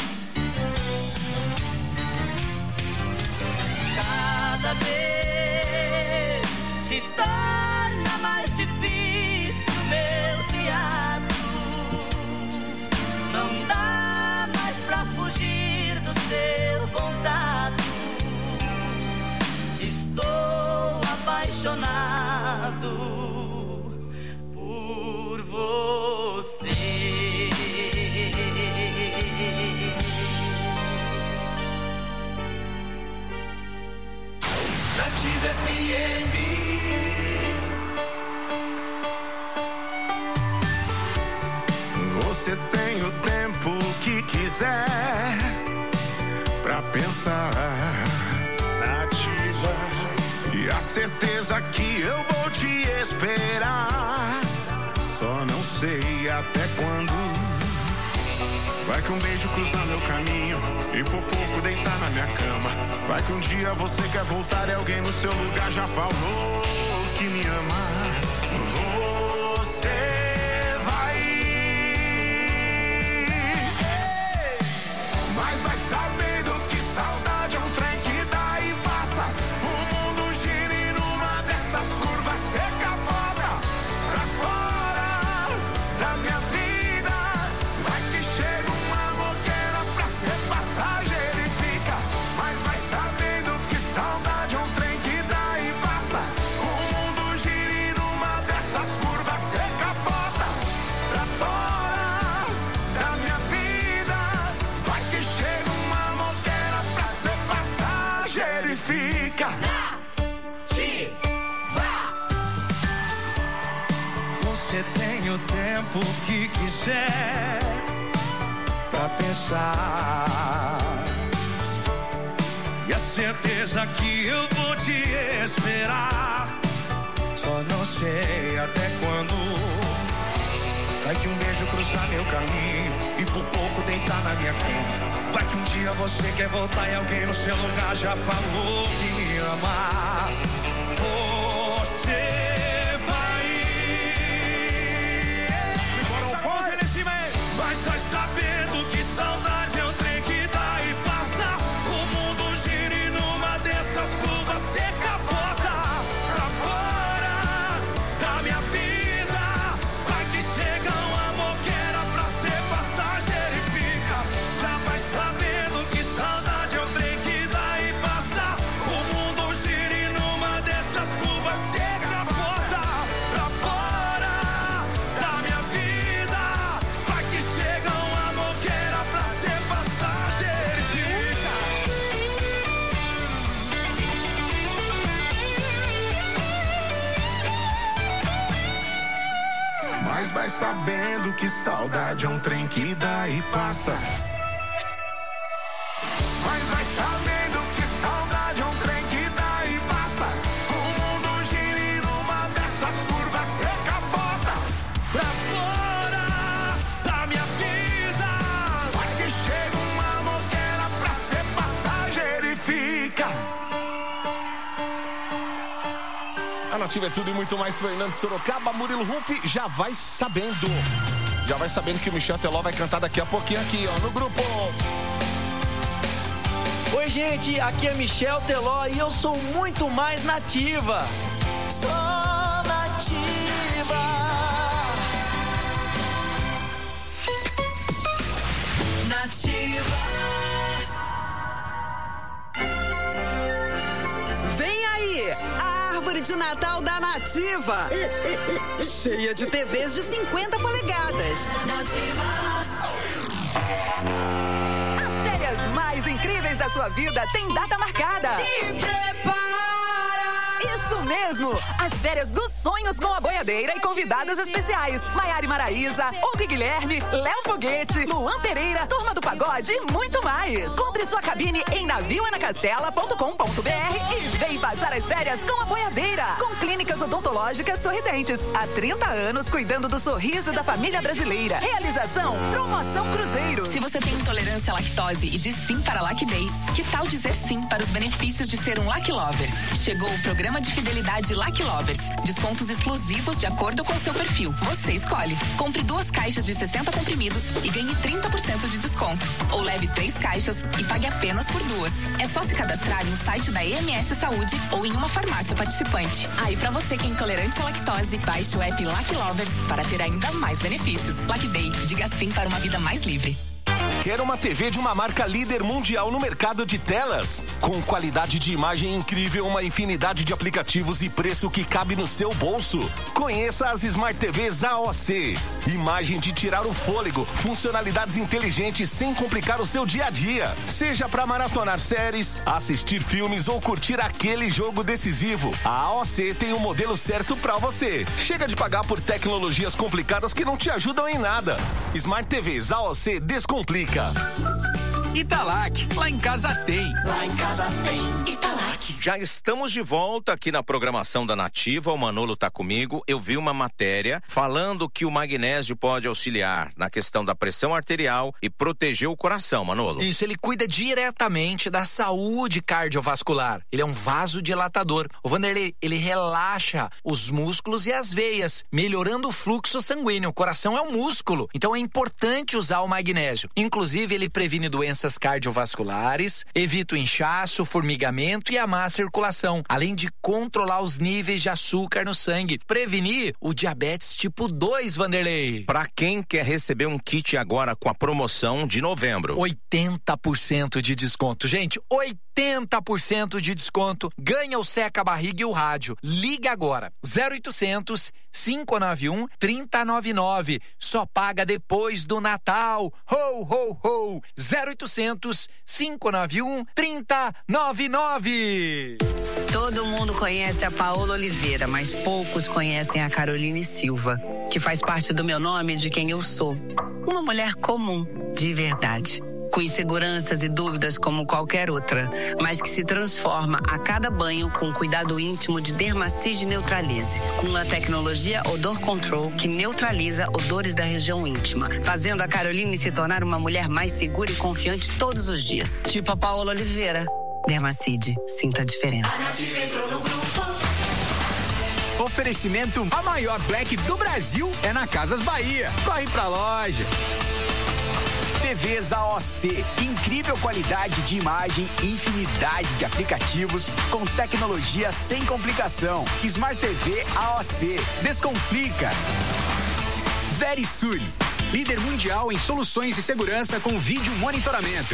quiser pra pensar. Nativa. E a certeza que eu vou te esperar. Só não sei até quando. Vai que um beijo cruzar meu caminho e por pouco deitar na minha cama. Vai que um dia você quer voltar e alguém no seu lugar já falou que me ama. Você vai ir, mas vai sabendo que saudade é um trem que dá e passa. O mundo gira e numa dessas curvas você capota pra fora da minha vida. Vai que chega uma moqueira pra ser passageiro e fica, mas vai sabendo que saudade é um trem que dá e passa. O mundo gira e numa dessas curvas você capota pra fora da minha vida. Vai que chega uma moqueira pra ser passageiro e fica. Você tem o tempo que quiser pra pensar. E a certeza que eu vou te esperar. Só não sei até quando. Vai que um beijo cruzar meu caminho e por pouco deitar na minha cama. Vai que um dia você quer voltar e alguém no seu lugar já falou que me ama. Você vai. Vamos em cima aí. Mas vai sabendo que saudade é um trem que dá e passa. O mundo gira e numa dessas curvas você capota pra fora da minha vida. Vai que chega uma moqueira pra ser passageiro e fica. Já vai sabendo que saudade é um trem que dá e passa. O mundo gira e numa dessas curvas você capota pra fora da minha vida. Vai que chega uma moqueira pra ser passageiro e fica. Mas vai sabendo que saudade é um trem que dá e passa. Mas vai sabendo que saudade é um trem que dá e passa. O mundo gira e numa dessas curvas você capota pra fora da minha vida. Vai que chega uma moqueira pra ser passageiro e fica. A Nativa é tudo e muito mais. Fernando Sorocaba, Murilo Ruff, já vai sabendo. Já vai sabendo que o Michel Teló vai cantar daqui a pouquinho aqui, ó, no grupo. Oi, gente, aqui é Michel Teló e eu sou muito mais nativa. Sou nativa. Nativa. Vem aí, a árvore de Natal da Nativa. Cheia de T Vs de cinquenta polegadas. As férias mais incríveis da sua vida têm data marcada. Se prepara! Isso mesmo! As férias dos sonhos com a boiadeira e convidadas especiais. Maiara e Maraísa, Hugo e Guilherme, Léo Foguete, Luan Pereira, Turma do Pagode e muito mais. Compre sua cabine em navio anacastela ponto com ponto br e vem passar as férias com a boiadeira. Com clínicas odontológicas sorridentes. Há trinta anos cuidando do sorriso da família brasileira. Realização Promoção Cruzeiro. Se você tem intolerância à lactose e diz sim para Lac Day, que tal dizer sim para os benefícios de ser um Lac Lover? Chegou o programa de fidelidade Lac Lovers. Descontos exclusivos de acordo com o seu perfil. Você escolhe. Compre duas caixas de sessenta comprimidos e ganhe trinta por cento de desconto. Ou leve três caixas e pague apenas por duas. É só se cadastrar no site da E M S Saúde ou em uma farmácia participante. Aí, ah, para você que é intolerante à lactose, baixe o app Lac Lovers para ter ainda mais benefícios. Lac Day, diga sim para uma vida mais livre. Quer uma T V de uma marca líder mundial no mercado de telas? Com qualidade de imagem incrível, uma infinidade de aplicativos e preço que cabe no seu bolso. Conheça as Smart T Vs A O C. Imagem de tirar o fôlego, funcionalidades inteligentes sem complicar o seu dia a dia. Seja para maratonar séries, assistir filmes ou curtir aquele jogo decisivo, a A O C tem o modelo certo para você. Chega de pagar por tecnologias complicadas que não te ajudam em nada. Smart T Vs A O C descomplica. dica. Italac, lá em casa tem. Lá em casa tem Italac. Já estamos de volta aqui na programação da Nativa. O Manolo tá comigo. Eu vi uma matéria falando que o magnésio pode auxiliar na questão da pressão arterial e proteger o coração, Manolo. Isso, ele cuida diretamente da saúde cardiovascular. Ele é um vasodilatador. O Vanderlei, ele relaxa os músculos e as veias, melhorando o fluxo sanguíneo. O coração é um músculo, então é importante usar o magnésio. Inclusive, ele previne doenças cardiovasculares, evita o inchaço, o formigamento e a má circulação, além de controlar os níveis de açúcar no sangue, prevenir o diabetes tipo dois, Vanderlei. Para quem quer receber um kit agora com a promoção de novembro, oitenta por cento de desconto. Gente, oitenta por cento de desconto. Ganha o seca-barriga e o rádio. Liga agora. zero oitocentos, cinco nove um, três zero nove nove. Só paga depois do Natal. Ho, ho, ho. zero oitocentos, cinco nove um, três zero nove nove. Todo mundo conhece a Paola Oliveira, mas poucos conhecem a Caroline Silva, que faz parte do meu nome e de quem eu sou. Uma mulher comum, de verdade. Com inseguranças e dúvidas como qualquer outra, mas que se transforma a cada banho com cuidado íntimo de Dermacide Neutralize, com uma tecnologia Odor Control que neutraliza odores da região íntima, fazendo a Caroline se tornar uma mulher mais segura e confiante todos os dias. Tipo a Paola Oliveira. Dermacide, sinta a diferença. Oferecimento: a maior Black do Brasil é na Casas Bahia. Corre pra loja. T Vs A O C, incrível qualidade de imagem, infinidade de aplicativos com tecnologia sem complicação. Smart T V A O C, descomplica. Verisure, líder mundial em soluções de segurança com vídeo monitoramento.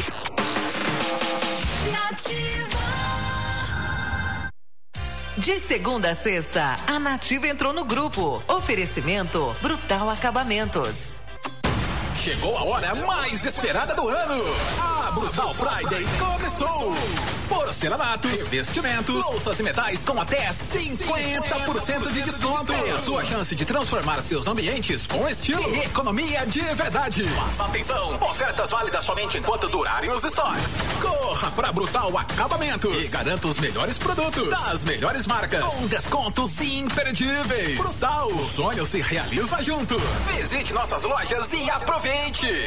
De segunda a sexta, a Nativa entrou no grupo. Oferecimento Brutal Acabamentos. Chegou a hora mais esperada do ano. A Brutal Friday começou. Porcelanatos, revestimentos, louças e metais com até cinquenta por cento de desconto. É a sua chance de transformar seus ambientes com estilo e economia de verdade. Mas atenção, ofertas válidas somente enquanto durarem os estoques. Corra para Brutal Acabamentos e garanta os melhores produtos das melhores marcas com descontos imperdíveis. Brutal, o sonho se realiza junto. Visite nossas lojas e aproveite.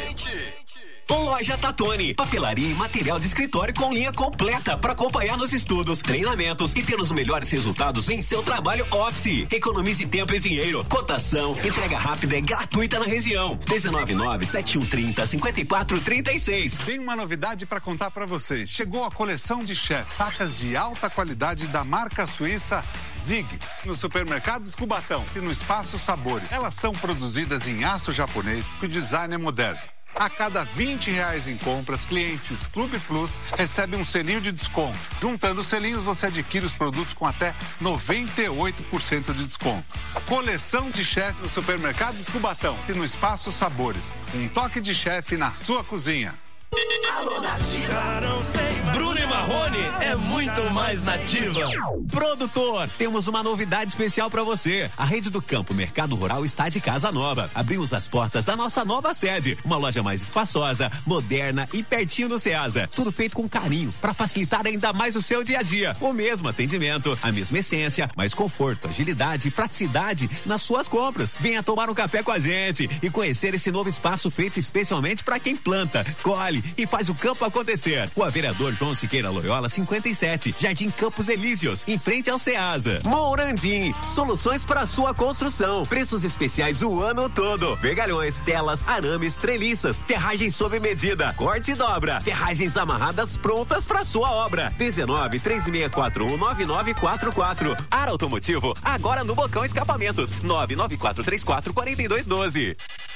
Loja Tatone, papelaria e material de escritório com linha completa para acompanhar nos estudos, treinamentos e ter os melhores resultados em seu trabalho office. Economize tempo e dinheiro. Cotação, entrega rápida e gratuita na região. dezenove nove, sete um três zero, cinco quatro três seis. Tem uma novidade para contar para vocês. Chegou a coleção de chef, facas de alta qualidade da marca suíça Zig, no supermercados Cubatão e no Espaço Sabores. Elas são produzidas em aço japonês e o design é moderno. A cada vinte reais em compras, clientes Clube Plus recebem um selinho de desconto. Juntando os selinhos, você adquire os produtos com até noventa e oito por cento de desconto. Coleção de chefe no supermercados Cubatão e no Espaço Sabores. Um toque de chefe na sua cozinha. Alô, Nativa. Bruno e Marrone é muito mais Nativa. Produtor, temos uma novidade especial para você. A Rede do Campo Mercado Rural está de casa nova. Abrimos as portas da nossa nova sede. Uma loja mais espaçosa, moderna e pertinho do Ceasa. Tudo feito com carinho para facilitar ainda mais o seu dia a dia. O mesmo atendimento, a mesma essência, mais conforto, agilidade e praticidade nas suas compras. Venha tomar um café com a gente e conhecer esse novo espaço feito especialmente para quem planta, colhe e faz o campo acontecer. O vereador João Siqueira Loyola cinquenta e sete, Jardim Campos Elíseos, em frente ao Ceasa. Morandim, soluções para sua construção. Preços especiais o ano todo. Vergalhões, telas, arames, treliças, ferragens sob medida, corte e dobra, ferragens amarradas prontas para sua obra. dezenove, três seis quatro um, nove nove quatro quatro. Ar Automotivo, agora no Bocão Escapamentos. nove nove quatro três quatro, quatro dois um dois.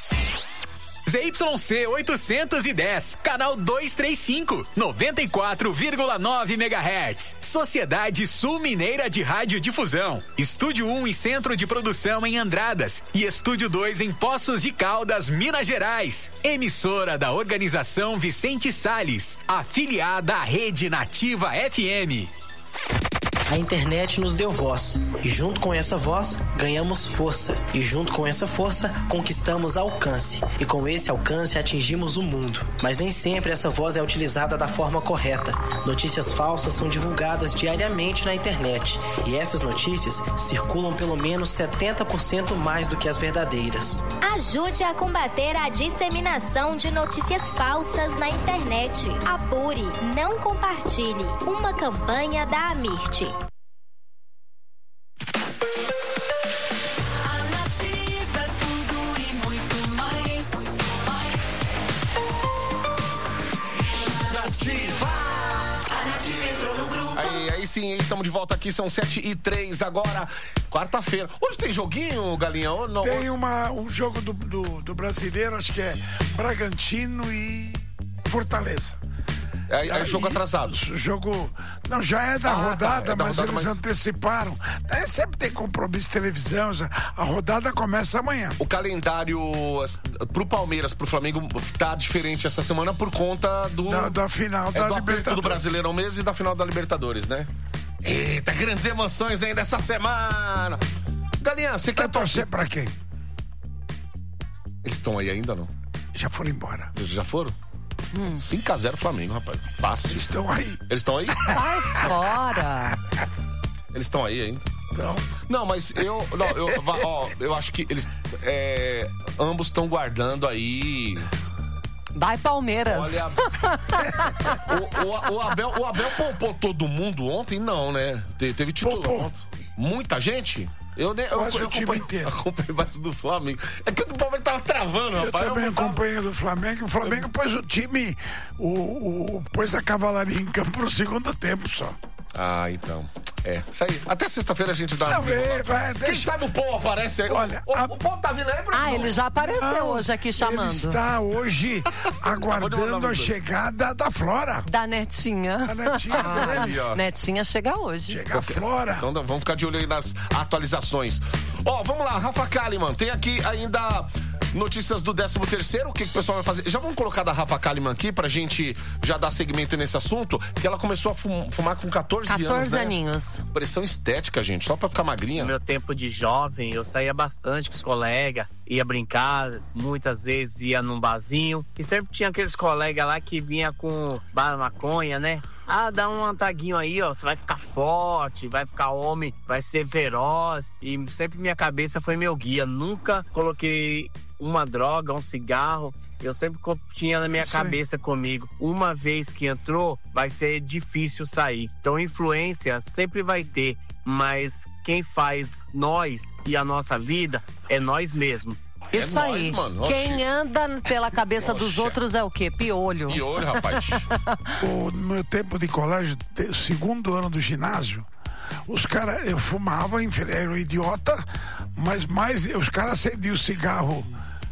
Z Y C oitocentos e dez, canal duzentos e trinta e cinco, noventa e quatro vírgula nove megahertz. Sociedade Sul Mineira de Radiodifusão. Estúdio um e Centro de Produção em Andradas e Estúdio dois em Poços de Caldas, Minas Gerais. Emissora da Organização Vicente Salles, afiliada à Rede Nativa F M. A internet nos deu voz e junto com essa voz ganhamos força e junto com essa força conquistamos alcance e com esse alcance atingimos o mundo. Mas nem sempre essa voz é utilizada da forma correta. Notícias falsas são divulgadas diariamente na internet e essas notícias circulam pelo menos setenta por cento mais do que as verdadeiras. Ajude a combater a disseminação de notícias falsas na internet. Apure, não compartilhe. Uma campanha da Amirte. Aí, aí sim, estamos de volta aqui, são sete e três agora, quarta-feira. Hoje tem joguinho, Galinha? Não? Tem uma, um jogo do, do, do brasileiro, acho que é Bragantino e Fortaleza. É, é jogo atrasado. Jogo. Não, já é da ah, rodada, tá, é da mas rodada, eles mas... anteciparam. Daí sempre tem compromisso de televisão. A rodada começa amanhã. O calendário pro Palmeiras, pro Flamengo, tá diferente essa semana por conta do. Da, da final é da do Libertadores. Do Brasileirão mesmo e da final da Libertadores, né? Eita, grandes emoções ainda essa semana. Galinha, você quer torcer pra quem? Eles estão aí ainda, não? Já foram embora. Já foram? Hum. cinco a zero Flamengo, rapaz. Fácil. Eles estão aí. Eles estão aí? Sai fora. Eles estão aí ainda? Não. Não, mas eu. Não, eu, ó, eu acho que eles. É, ambos estão guardando aí. Vai, Palmeiras. Olha. o, o, o, Abel, o Abel poupou todo mundo ontem? Não, né? Te, teve título. Muita gente? Eu nem. Eu, eu, eu acompanhei, acompanhei mais do Flamengo. É que o Palmeiras tava travando, eu rapaz. Eu também acompanhei do Flamengo. O Flamengo pôs o time. O, o, pôs a cavalaria em campo no segundo tempo só. Ah, então. É, isso aí. Até sexta-feira a gente dá uma. Não, vai, vai, Quem deixa... sabe o Paul aparece aí. Olha, o, a... o Paul tá vindo aí, Ah, ele já apareceu não, hoje aqui chamando. Ele está hoje aguardando a chegada da Flora. Da Netinha. A Netinha ah, dele. Netinha chega hoje. Chega a Flora. Então vamos ficar de olho aí nas atualizações. Ó, oh, vamos lá, Rafa Kalimann. Tem aqui ainda notícias do décimo terceiro. O que, que o pessoal vai fazer? Já vamos colocar da Rafa Kalimann aqui pra gente já dar segmento nesse assunto. Que ela começou a fumar com catorze anos. catorze né? aninhos. Pressão estética, gente, só pra ficar magrinha. No meu tempo de jovem, eu saía bastante com os colegas, ia brincar, muitas vezes ia num barzinho. E sempre tinha aqueles colegas lá que vinha com bar maconha, né? Ah, dá um taguinho aí, ó, você vai ficar forte, vai ficar homem, vai ser feroz. E sempre minha cabeça foi meu guia. Nunca coloquei uma droga, um cigarro. Eu sempre tinha na minha Isso cabeça aí. Comigo. Uma vez que entrou, vai ser difícil sair. Então, influência sempre vai ter. Mas quem faz nós e a nossa vida é nós mesmos. Isso é aí. Nós, Quem anda pela cabeça Oxa. dos outros é o quê? Piolho. Piolho, rapaz. O, no meu tempo de colégio, segundo ano do ginásio, os caras, eu fumava, era um idiota, mas mais, os caras acendiam o cigarro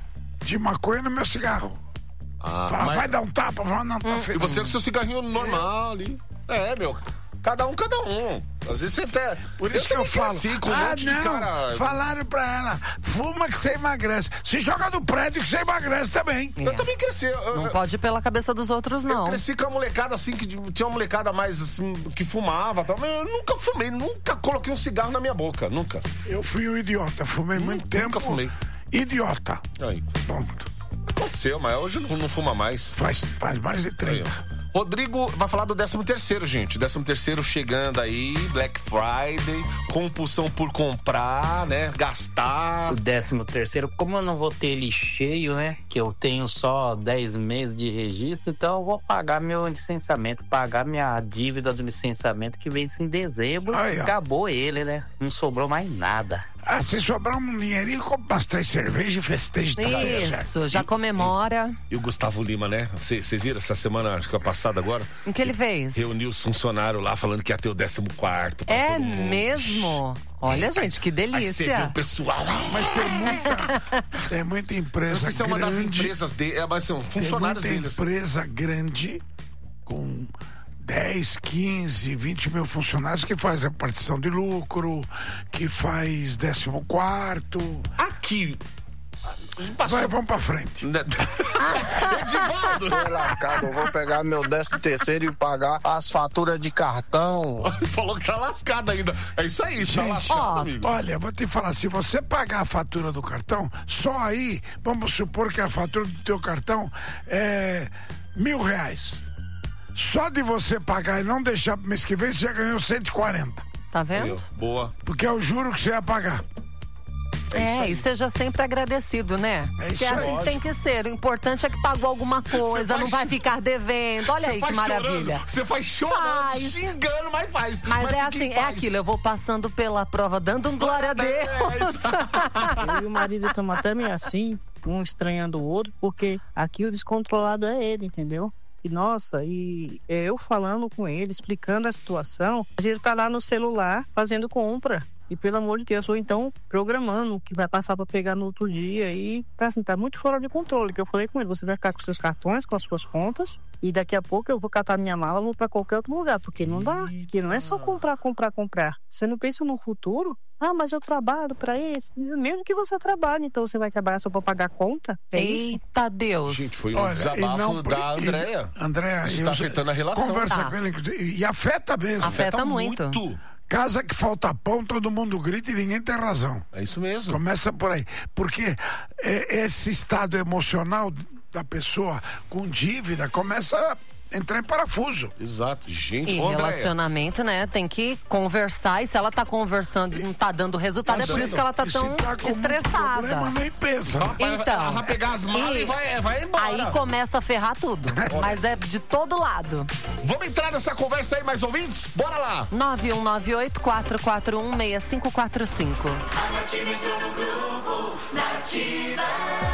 de maconha no meu cigarro. Ah, Fala, mas... vai dar um tapa, fala, não, tá hum, feio. E você com seu cigarrinho normal ali. É, meu. Cada um, cada um. Às vezes você até... Por isso eu que eu falo. Assim, com um ah, monte não. de cara... Falaram pra ela, fuma que você emagrece. Se joga no prédio que você emagrece também. É. Eu também cresci. Eu, não eu, pode ir pela cabeça dos outros, não. Eu cresci com a molecada assim, que tinha uma molecada mais assim, que fumava. Tal, mas eu nunca fumei, nunca coloquei um cigarro na minha boca, nunca. Eu fui um idiota, fumei hum, muito tempo. Nunca fumei. Idiota. Aí. Pronto. Aconteceu, mas hoje não, não fuma mais. Faz, faz mais de trinta. Aí, Rodrigo vai falar do décimo terceiro, gente. décimo terceiro chegando aí, Black Friday, compulsão por comprar, né? Gastar. O décimo terceiro, como eu não vou ter ele cheio, né? Que eu tenho só dez meses de registro, então eu vou pagar meu licenciamento, pagar minha dívida do licenciamento que vence em dezembro. Aí, acabou ele, né? Não sobrou mais nada. Ah, se sobrar um dinheirinho, compra bastante cerveja e festeja. Isso, já comemora. E, e o Gustavo Lima, né? Vocês viram essa semana, acho que é passada agora? O que ele fez? Reuniu os funcionários lá falando que ia ter o décimo quarto. É mesmo? Olha, gente, que delícia. Aí você vê o pessoal. Mas tem muita, tem muita empresa grande. Não sei se é uma das empresas dele, é, mas são funcionários tem muita deles. Empresa grande com dez, quinze, vinte mil funcionários que faz repartição de lucro, que faz décimo quarto. Aqui, Vai, vamos pra frente. Edivaldo! Tô lascado, eu vou pegar meu décimo terceiro e pagar as faturas de cartão. Falou que tá lascado ainda. É isso aí, tá lascado, ó, amigo. Olha, vou te falar, se você pagar a fatura do cartão, só aí, vamos supor que a fatura do teu cartão é mil reais. Só de você pagar e não deixar pro mês que vem, você já ganhou cento e quarenta. Tá vendo? Boa. Porque é o juro que você ia pagar. É, e seja sempre agradecido, né? É Porque isso aí. assim tem que ser. O importante é que pagou alguma coisa, não vai ficar devendo. Olha aí que maravilha. Você faz chorando, Faz. xingando, mas faz. Mas, Mas é fica assim, em é paz. aquilo. Eu vou passando pela prova, dando um glória a Deus. Eu e o marido estamos até meio assim, um estranhando o outro, porque aqui o descontrolado é ele, entendeu? E nossa, e eu falando com ele, explicando a situação, ele tá lá no celular fazendo compra. E pelo amor de Deus, ou então programando o que vai passar para pegar no outro dia. E tá assim, tá muito fora de controle. Que eu falei com ele, você vai ficar com seus cartões, com as suas contas, e daqui a pouco eu vou catar minha mala e vou para qualquer outro lugar. Porque não dá, porque não é só comprar, comprar, comprar. Você não pensa no futuro? Ah, mas eu trabalho para isso. Mesmo que você trabalhe, então você vai trabalhar só para pagar a conta? É isso? Eita Deus. Gente, foi um Olha, desabafo e não- da e- Andréia. Andréia, Isso eu- tá afetando a relação. Conversa Tá. com ele, inclusive, e afeta mesmo. Afeta Afeta muito. muito. Casa que falta pão, todo mundo grita e ninguém tem razão. É isso mesmo. Começa por aí. Porque é, esse estado emocional da pessoa com dívida começa a entrar em parafuso. Exato, gente. E Ô, Andréia, relacionamento, né? Tem que conversar. E se ela tá conversando e não tá dando resultado, Tá é por dando. isso que ela tá E se tão tá com muito estressada. problema, nem pensa. Então, Ela vai pegar as malas e vai- vai embora. Aí começa a ferrar tudo. Mas é de todo lado. Vamos entrar nessa conversa aí, mais ouvintes? Bora lá! nove um nove oito, quatro quatro um, seis cinco quatro cinco. A Nativa entrou no grupo, Nativa.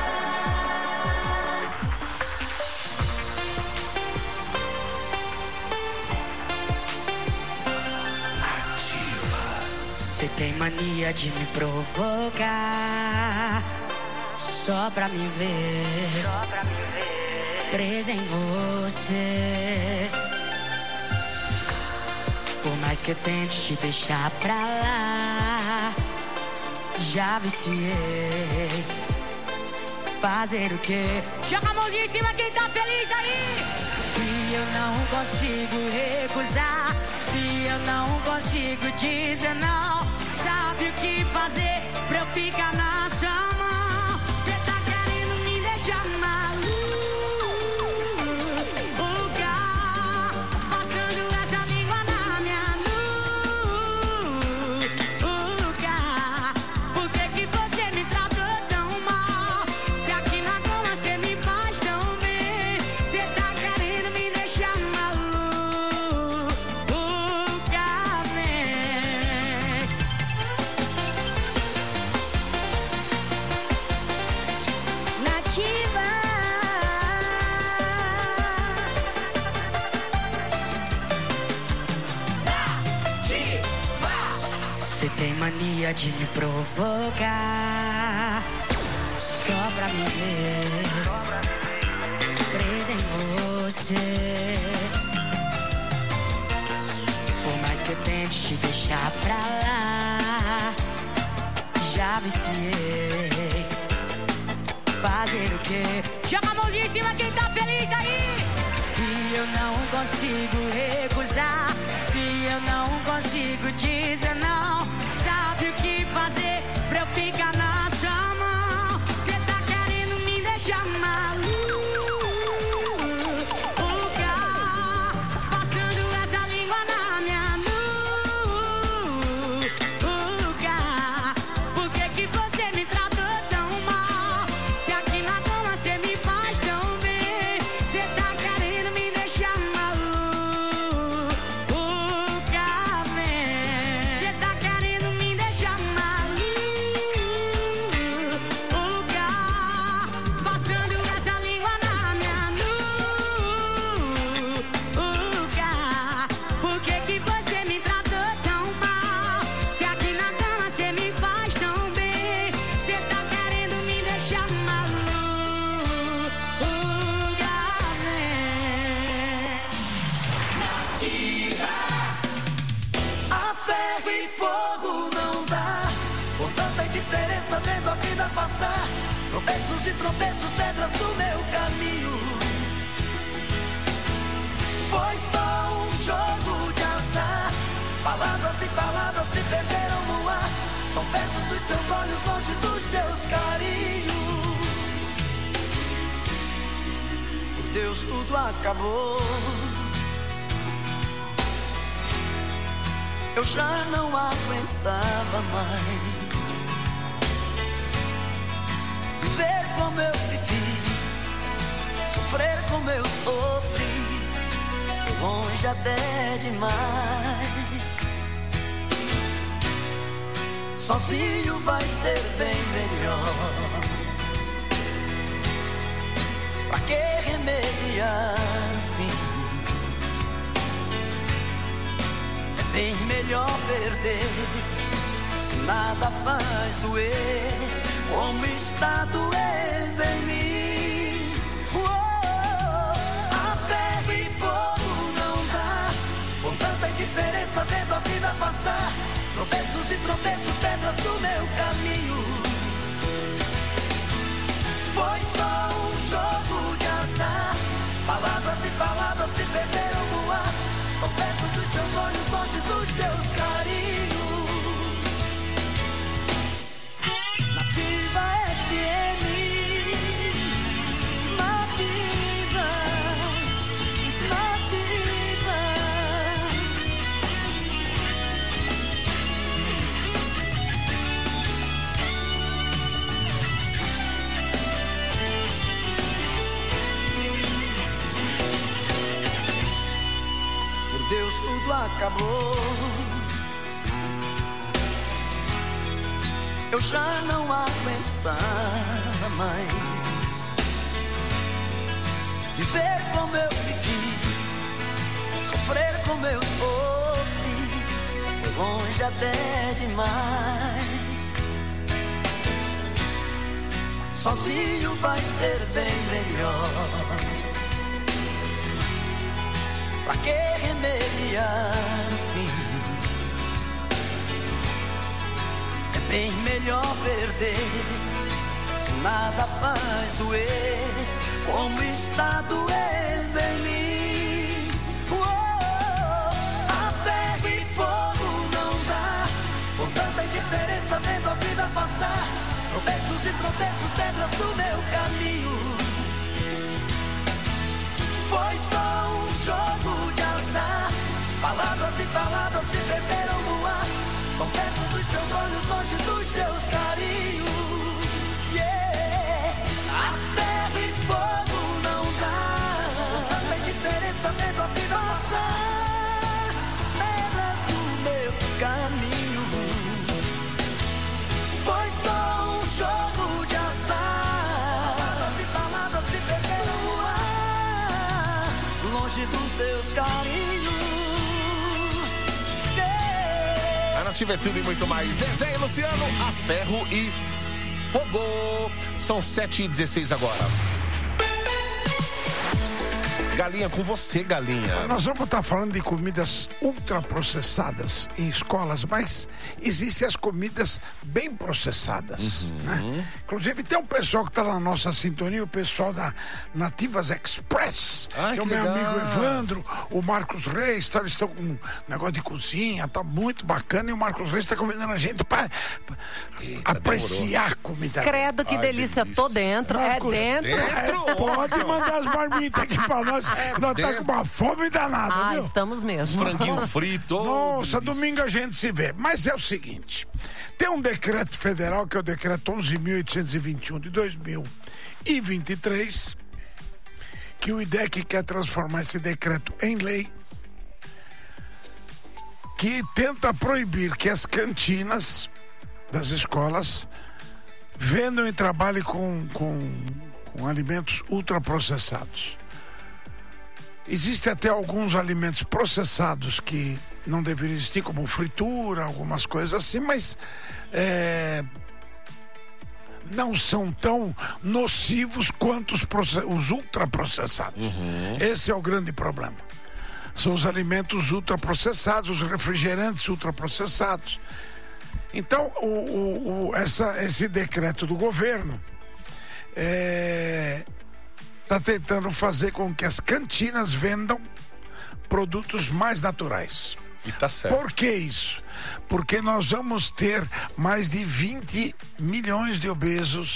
Você tem mania de me provocar só pra me ver, só pra me ver presa em você. Por mais que eu tente te deixar pra lá, já viciei. Fazer o quê? Joga a mãozinha em cima quem tá feliz aí. Se eu não consigo recusar, se eu não consigo dizer não, sabe o que fazer pra eu ficar na sua mão? Cê tá querendo me deixar maluca, passando essa língua na minha nuca. Por que que você me tratou tão mal? Se aqui na cama cê me faz tão bem, cê tá querendo me deixar maluca, vem. Nativa. Você tem mania de me provocar só pra me ver presa em você. Por mais que eu tente te deixar pra lá, já viciei. Fazer o quê? Joga a mãozinha em cima quem tá feliz aí. Se eu não consigo recusar, se eu não consigo dizer não, sabe o que fazer pra eu ficar na sua mão? Cê tá querendo me deixar maluca, passando essa língua na minha nuca. Por que que você me tratou tão mal? Se aqui na cama cê me faz tão bem, cê tá querendo me deixar maluca, vem. Cê tá querendo e tropeços, pedras do meu caminho. Foi só um jogo de azar. Palavras e palavras se perderam no ar. Tão perto dos seus olhos, longe dos seus carinhos. Por Deus, tudo acabou. Eu já não aguentava mais viver como eu vivi, sofrer como eu sofri, longe até demais. Sozinho vai ser bem melhor. Pra que remediar o fim? É bem melhor perder, se nada faz doer, como está doendo em mim. Oh, a ferro e fogo não dá, com tanta indiferença vendo a vida passar. Tropeços e tropeços, pedras do meu caminho. Foi só um jogo de azar. Palavras e palavras se perderam no ar. Tão perto dos seus olhos, longe dos seus carinhos. Nativa F M. Nativa. Nativa. Por Deus, tudo acabou. Eu já não aguentava mais viver como eu vivi, sofrer como eu sofri, longe até demais. Sozinho vai ser bem melhor. Pra que remediar o fim? É bem melhor perder, se nada faz doer, como está doendo em mim. Oh, a ferro e fogo não dá, com tanta indiferença vendo a vida passar. Tropeços e tropeços, pedras do meu caminho. Foi só um jogo de azar. Palavras e palavras se perderam no ar. Tão perto dos seus olhos, longe dos seus carinhos. Yeah. A ferro e fogo não dá, tanta indiferença vendo a vida passar. Pedras do meu caminho. Foi só um jogo de azar. Palavras e palavras se perderam no ar, longe dos seus carinhos. A Nativa é tudo e muito mais. Zezé e Luciano, a ferro e fogo. São sete e dezesseis agora. Galinha, com você, Galinha. Nós vamos estar falando de comidas ultraprocessadas em escolas, mas existem as comidas bem processadas, uhum. né? Inclusive tem um pessoal que está na nossa sintonia, o pessoal da Nativas Express, Ai, que é o meu legal. amigo Evandro, o Marcos Reis, tá, eles estão com um negócio de cozinha, tá muito bacana, e o Marcos Reis está convidando a gente para apreciar a comida. Credo, que Ai, delícia, delícia, tô dentro, Marcos, é dentro. dentro. É, pode mandar as marmitas aqui para nós. É, nós tá com uma fome danada, ah, viu? Estamos mesmo. Franguinho frito. Nossa, domingo a gente se vê. Mas é o seguinte, tem um decreto federal, que é o decreto onze mil oitocentos e vinte e um de dois mil e vinte e três, que o I D E C quer transformar esse decreto em lei, que tenta proibir que as cantinas das escolas vendam e trabalhem com, com, com alimentos ultraprocessados. Existem até alguns alimentos processados que não deveriam existir, como fritura, algumas coisas assim, mas é, não são tão nocivos quanto os, os ultraprocessados. Uhum. Esse é o grande problema. São os alimentos ultraprocessados, os refrigerantes ultraprocessados. Então, o, o, o, essa, esse decreto do governo é, tá tentando fazer com que as cantinas vendam produtos mais naturais. E tá certo. Por que isso? Porque nós vamos ter mais de vinte milhões de obesos